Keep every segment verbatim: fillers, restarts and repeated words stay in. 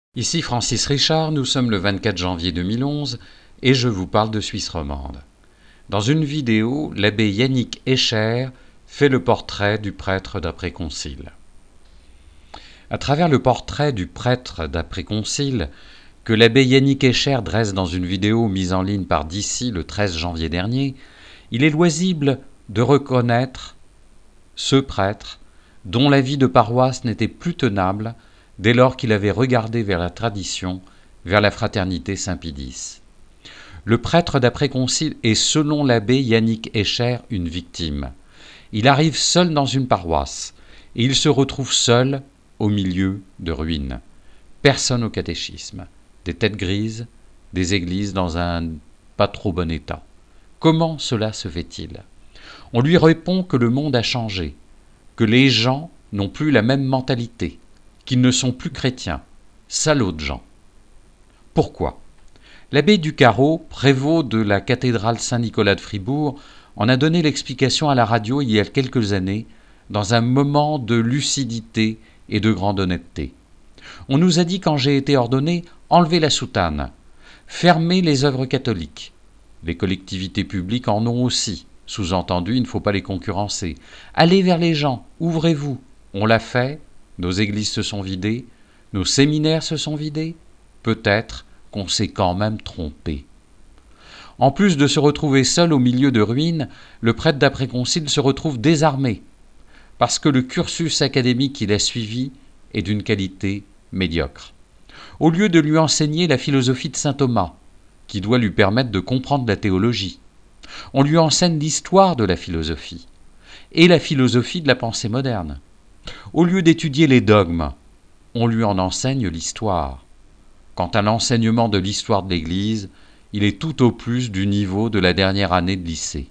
Ici Francis Richard, nous sommes le vingt-quatre janvier deux mille onze et je vous parle de Suisse romande. Dans une vidéo, l'abbé Yannick Escher fait le portrait du prêtre d'après-concile. À travers le portrait du prêtre d'après-concile que l'abbé Yannick Escher dresse dans une vidéo mise en ligne par D'ici le treize janvier dernier, il est loisible de reconnaître ce prêtre dont la vie de paroisse n'était plus tenable dès lors qu'il avait regardé vers la tradition, vers la fraternité Saint-Pie-X. Le prêtre d'après-concile est, selon l'abbé Yannick Escher, une victime. Il arrive seul dans une paroisse, et il se retrouve seul au milieu de ruines. Personne au catéchisme, des têtes grises, des églises dans un pas trop bon état. Comment cela se fait-il ? On lui répond que le monde a changé, que les gens n'ont plus la même mentalité, qu'ils ne sont plus chrétiens, salauds de gens. Pourquoi ? L'abbé Ducarreau, prévôt de la cathédrale Saint-Nicolas de Fribourg, en a donné l'explication à la radio il y a quelques années, dans un moment de lucidité et de grande honnêteté. On nous a dit quand j'ai été ordonné, enlevez la soutane, fermez les œuvres catholiques. Les collectivités publiques en ont aussi, sous-entendu, il ne faut pas les concurrencer. Allez vers les gens, ouvrez-vous. On l'a fait. Nos églises se sont vidées, nos séminaires se sont vidés, peut-être qu'on s'est quand même trompé. En plus de se retrouver seul au milieu de ruines, le prêtre d'après-concile se retrouve désarmé, parce que le cursus académique qu'il a suivi est d'une qualité médiocre. Au lieu de lui enseigner la philosophie de saint Thomas, qui doit lui permettre de comprendre la théologie, on lui enseigne l'histoire de la philosophie, et la philosophie de la pensée moderne. Au lieu d'étudier les dogmes, on lui en enseigne l'histoire. Quant à l'enseignement de l'histoire de l'Église, il est tout au plus du niveau de la dernière année de lycée.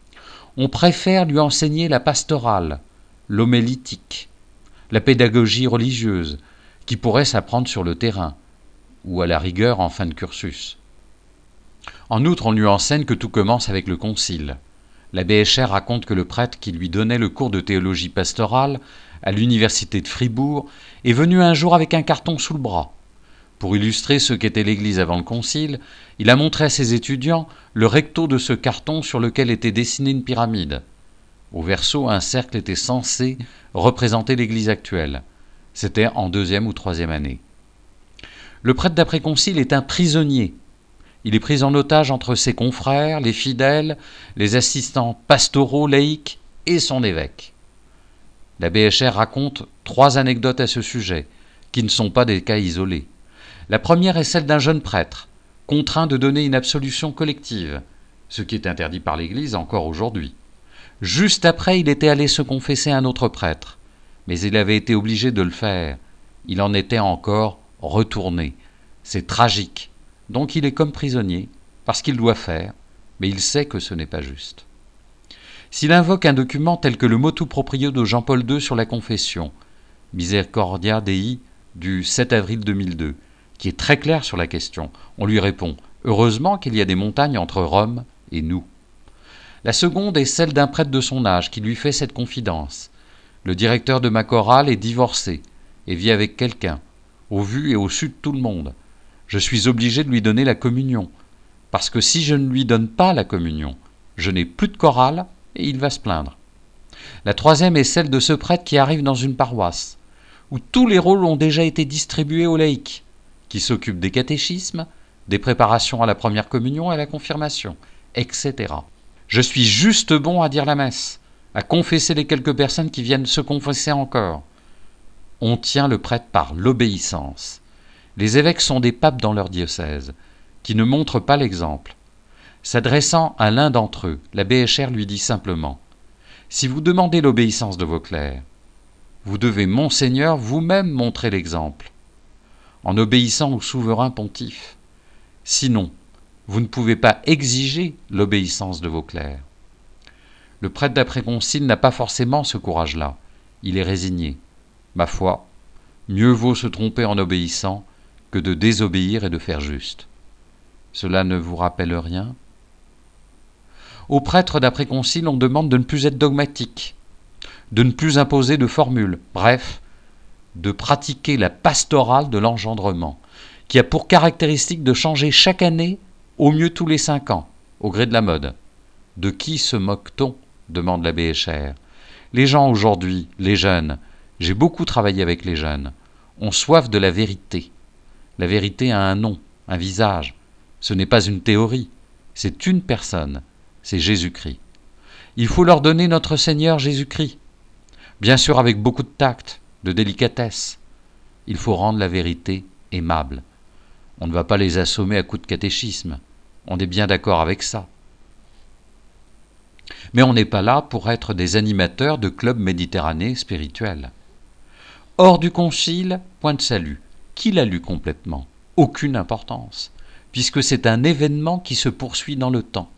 On préfère lui enseigner la pastorale, l'homélitique, la pédagogie religieuse, qui pourrait s'apprendre sur le terrain, ou à la rigueur en fin de cursus. En outre, on lui enseigne que tout commence avec le concile. L'abbé Escher raconte que le prêtre qui lui donnait le cours de théologie pastorale à l'université de Fribourg est venu un jour avec un carton sous le bras. Pour illustrer ce qu'était l'Église avant le concile, il a montré à ses étudiants le recto de ce carton sur lequel était dessinée une pyramide. Au verso, un cercle était censé représenter l'Église actuelle. C'était en deuxième ou troisième année. Le prêtre d'après-concile est un prisonnier. Il est pris en otage entre ses confrères, les fidèles, les assistants pastoraux, laïcs et son évêque. L'abbé Escher raconte trois anecdotes à ce sujet, qui ne sont pas des cas isolés. La première est celle d'un jeune prêtre, contraint de donner une absolution collective, ce qui est interdit par l'Église encore aujourd'hui. Juste après, il était allé se confesser à un autre prêtre, mais il avait été obligé de le faire. Il en était encore retourné. C'est tragique. Donc il est comme prisonnier, parce qu'il doit faire, mais il sait que ce n'est pas juste. S'il invoque un document tel que le motu proprio de Jean-Paul deux sur la confession, Misericordia Dei du sept avril deux mille deux, qui est très clair sur la question, on lui répond « Heureusement qu'il y a des montagnes entre Rome et nous ». La seconde est celle d'un prêtre de son âge qui lui fait cette confidence. Le directeur de ma chorale est divorcé et vit avec quelqu'un, au vu et au su de tout le monde. Je suis obligé de lui donner la communion, parce que si je ne lui donne pas la communion, je n'ai plus de chorale et il va se plaindre. La troisième est celle de ce prêtre qui arrive dans une paroisse, où tous les rôles ont déjà été distribués aux laïcs, qui s'occupent des catéchismes, des préparations à la première communion et à la confirmation, et cetera. Je suis juste bon à dire la messe, à confesser les quelques personnes qui viennent se confesser encore. On tient le prêtre par l'obéissance. Les évêques sont des papes dans leur diocèse, qui ne montrent pas l'exemple. S'adressant à l'un d'entre eux, l'abbé Escher lui dit simplement « Si vous demandez l'obéissance de vos clercs, vous devez, Monseigneur, vous-même montrer l'exemple, en obéissant au souverain pontife. Sinon, vous ne pouvez pas exiger l'obéissance de vos clercs. » Le prêtre d'après-concile n'a pas forcément ce courage-là. Il est résigné. Ma foi, mieux vaut se tromper en obéissant que de désobéir et de faire juste. Cela ne vous rappelle rien ? Aux prêtres d'après-concile, on demande de ne plus être dogmatique, de ne plus imposer de formules, bref, de pratiquer la pastorale de l'engendrement, qui a pour caractéristique de changer chaque année, au mieux tous les cinq ans, au gré de la mode. De qui se moque-t-on ? Demande l'abbé Escher. Les gens aujourd'hui, les jeunes, j'ai beaucoup travaillé avec les jeunes, ont soif de la vérité. La vérité a un nom, un visage. Ce n'est pas une théorie, c'est une personne, c'est Jésus-Christ. Il faut leur donner notre Seigneur Jésus-Christ, bien sûr avec beaucoup de tact, de délicatesse. Il faut rendre la vérité aimable. On ne va pas les assommer à coups de catéchisme, on est bien d'accord avec ça. Mais on n'est pas là pour être des animateurs de clubs méditerranéens spirituels. Hors du concile, point de salut. Qui l'a lu complètement ? Aucune importance, puisque c'est un événement qui se poursuit dans le temps.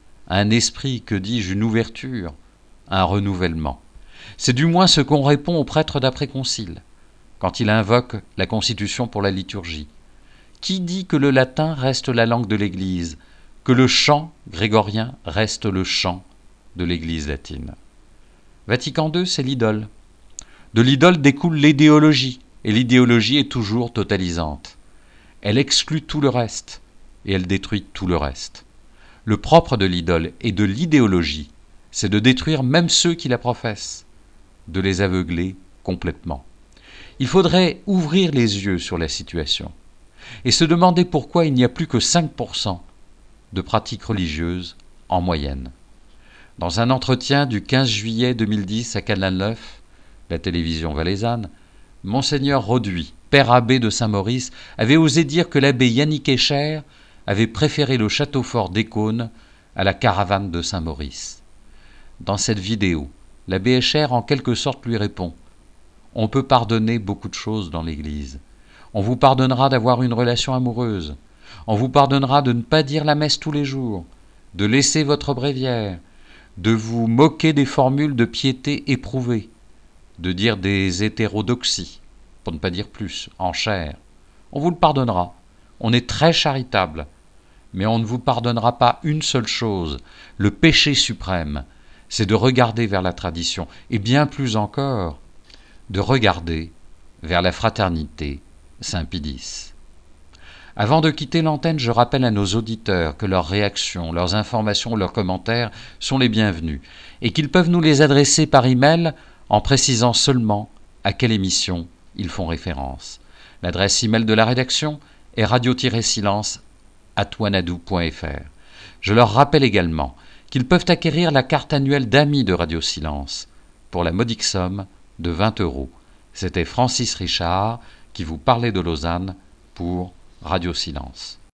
Un esprit, que dis-je, une ouverture, un renouvellement. C'est du moins ce qu'on répond au prêtre d'après-concile, quand il invoque la Constitution pour la liturgie. Qui dit que le latin reste la langue de l'Église, que le chant grégorien reste le chant de l'Église latine ? Vatican deux, c'est l'idole. De l'idole découle l'idéologie, et l'idéologie est toujours totalisante. Elle exclut tout le reste, et elle détruit tout le reste. Le propre de l'idole et de l'idéologie, c'est de détruire même ceux qui la professent, de les aveugler complètement. Il faudrait ouvrir les yeux sur la situation, et se demander pourquoi il n'y a plus que cinq pour cent de pratiques religieuses en moyenne. Dans un entretien du quinze juillet deux mille dix à Canal neuf, la télévision valaisanne, Monseigneur Roduit, père abbé de Saint-Maurice, avait osé dire que l'abbé Yannick Escher avait préféré le château fort d'Écône à la caravane de Saint-Maurice. Dans cette vidéo, l'abbé Escher en quelque sorte lui répond « On peut pardonner beaucoup de choses dans l'Église. On vous pardonnera d'avoir une relation amoureuse. On vous pardonnera de ne pas dire la messe tous les jours, de laisser votre bréviaire, de vous moquer des formules de piété éprouvées, de dire des hétérodoxies, pour ne pas dire plus, en chair. On vous le pardonnera. On est très charitable. Mais on ne vous pardonnera pas une seule chose. Le péché suprême, c'est de regarder vers la tradition, et bien plus encore, de regarder vers la fraternité Saint-Pie-X. Avant de quitter l'antenne, je rappelle à nos auditeurs que leurs réactions, leurs informations, leurs commentaires sont les bienvenus, et qu'ils peuvent nous les adresser par email en précisant seulement à quelle émission ils font référence. L'adresse email de la rédaction est radio-silence arobase wanadoo point f r. Je leur rappelle également qu'ils peuvent acquérir la carte annuelle d'amis de Radio Silence pour la modique somme de vingt euros. C'était Francis Richard qui vous parlait de Lausanne pour Radio Silence.